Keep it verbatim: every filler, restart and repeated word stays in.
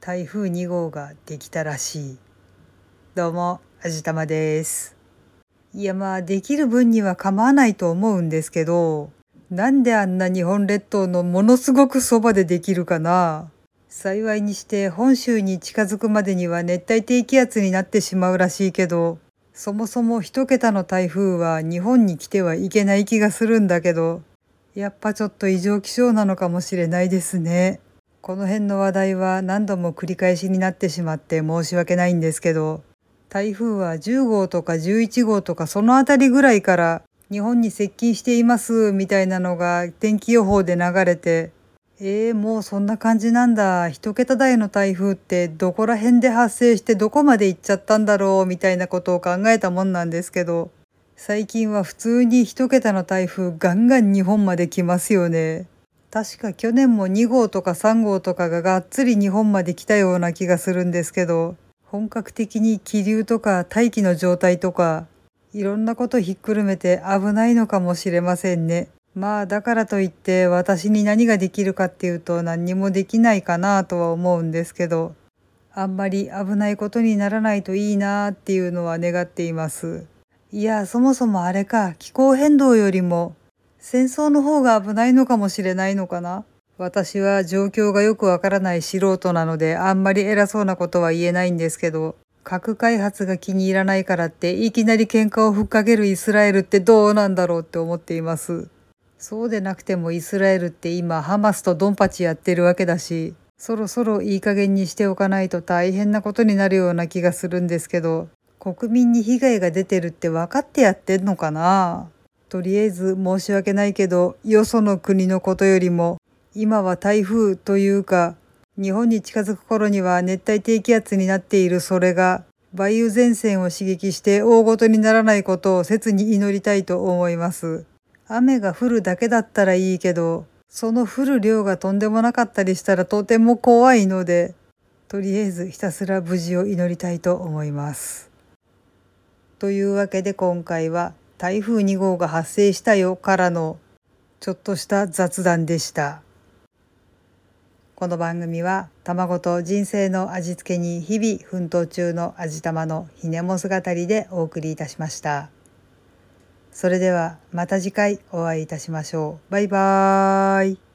台風に号ができたらしい。どうも、あじたまです。いやまあ、できる分には構わないと思うんですけど、なんであんな日本列島のものすごくそばでできるかな。幸いにして本州に近づくまでには熱帯低気圧になってしまうらしいけど、そもそも一桁の台風は日本に来てはいけない気がするんだけど、やっぱちょっと異常気象なのかもしれないですね。この辺の話題は何度も繰り返しになってしまって申し訳ないんですけど、台風はじゅう号とかじゅういち号とかそのあたりぐらいから日本に接近していますみたいなのが天気予報で流れて、えー、もうそんな感じなんだ。一桁台の台風ってどこら辺で発生してどこまで行っちゃったんだろうみたいなことを考えたもんなんですけど、最近は普通に一桁の台風ガンガン日本まで来ますよね。確か去年もに号とかさん号とかががっつり日本まで来たような気がするんですけど、本格的に気流とか大気の状態とか、いろんなことひっくるめて危ないのかもしれませんね。まあだからといって私に何ができるかっていうと何にもできないかなとは思うんですけど、あんまり危ないことにならないといいなっていうのは願っています。いや、そもそもあれか、気候変動よりも戦争の方が危ないのかもしれないのかな。私は状況がよくわからない素人なのであんまり偉そうなことは言えないんですけど、核開発が気に入らないからっていきなり喧嘩をふっかけるイスラエルってどうなんだろうって思っています。そうでなくてもイスラエルって今ハマスとドンパチやってるわけだし、そろそろいい加減にしておかないと大変なことになるような気がするんですけど、国民に被害が出てるって分かってやってんのかな。とりあえず申し訳ないけど、よその国のことよりも、今は台風というか、日本に近づく頃には熱帯低気圧になっているそれが、梅雨前線を刺激して大ごとにならないことを切に祈りたいと思います。雨が降るだけだったらいいけど、その降る量がとんでもなかったりしたらとても怖いので、とりあえずひたすら無事を祈りたいと思います。というわけで今回は台風に号が発生したよからのちょっとした雑談でした。この番組は卵と人生の味付けに日々奮闘中の味玉のひねも姿でお送りいたしました。それではまた次回お会いいたしましょう。バイバーイ。